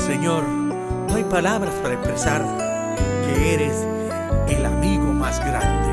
Señor, no hay palabras para expresar que eres el amigo más grande.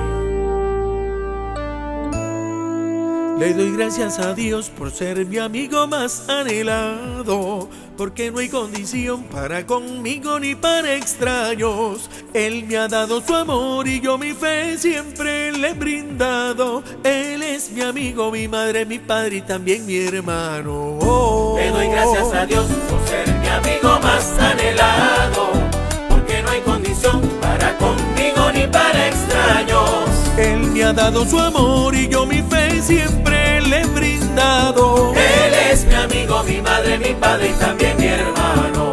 Le doy gracias a Dios por ser mi amigo más anhelado, porque no hay condición para conmigo ni para extraños. Él me ha dado su amor y yo mi fe siempre le he brindado. Él es mi amigo, mi madre, mi padre y también mi hermano. Le doy gracias a Dios por ser mi amigo más anhelado, porque no hay condición para conmigo ni para extraños. Él me ha dado su amor y yo mi fe siempre le he brindado. Él es mi amigo, mi madre, mi padre y también mi hermano.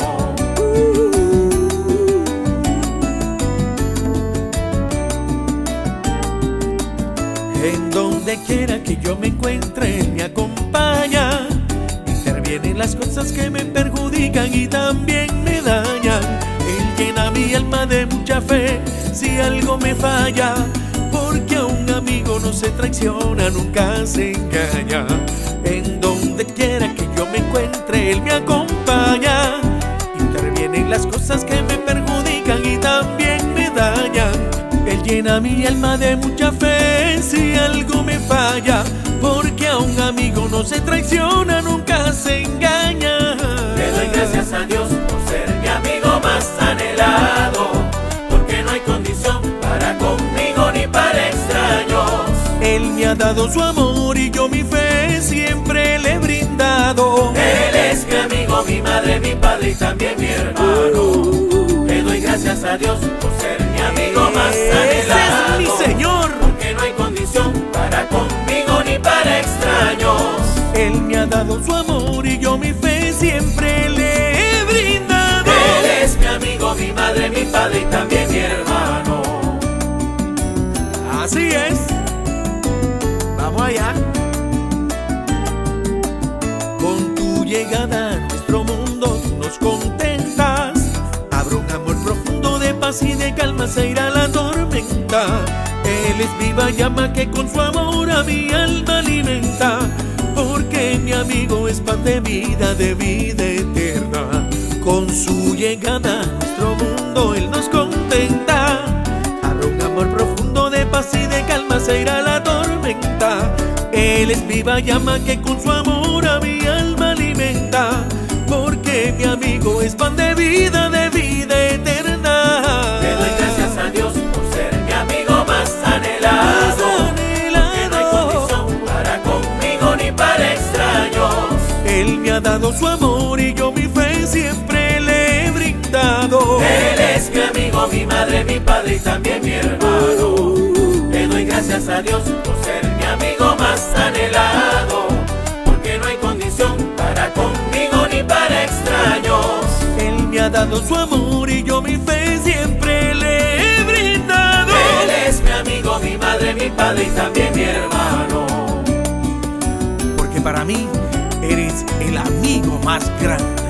En donde quiera que yo me encuentre, Él me acompaña. Interviene en las cosas que me perjudican y también me dañan. Él llena mi alma de mucha fe si algo me falla, porque a un amigo no se traiciona, nunca se engaña. En donde quiera que yo me encuentre, Él me acompaña. Interviene en las cosas que me perjudican y también me dañan. Él llena mi alma de mucha fe si algo me falla, porque a un amigo no se traiciona, nunca se engaña. Le doy gracias a Dios por ser mi amigo más anhelado, porque no hay condición para conmigo ni para extraños. Él me ha dado su amor y yo mi fe siempre le he brindado. Él es mi amigo, mi madre, mi padre y también mi hermano. Le doy gracias a Dios por ser mi amigo más anhelado. Ese es mi Señor, porque no hay condición para conmigo ni para extraños. Él me ha dado su amor y yo mi fe siempre le he brindado. Él es mi amigo, mi madre, mi padre y también mi hermano. Así es. Vamos allá. Con tu llegada a nuestro mundo tú nos contentas. Habrá un amor profundo de paz y de calma, se irá la tormenta. Él es viva llama que con su amor a mi alma alimenta, porque mi amigo es pan de vida eterna. Con su llegada a nuestro mundo Él nos contenta. Habrá un amor profundo de paz y de calma, se irá la tormenta. Él es viva llama que con su amor a mi alma alimenta, porque mi amigo es pan de vida eterna. Le doy gracias a Dios por ser mi amigo más anhelado, porque no hay condición para conmigo ni para extraños. Él me ha dado su amor y yo mi fe siempre le he brindado. Él es mi amigo, mi madre, mi padre y también mi hermano. Le doy gracias a Dios por ser mi amigo más anhelado, porque no hay condición para conmigo ni para extraños. Él me ha dado su amor y yo mi fe siempre le he brindado. Él es mi amigo, mi madre, mi padre y también mi hermano. Porque para mí eres el amigo más grande.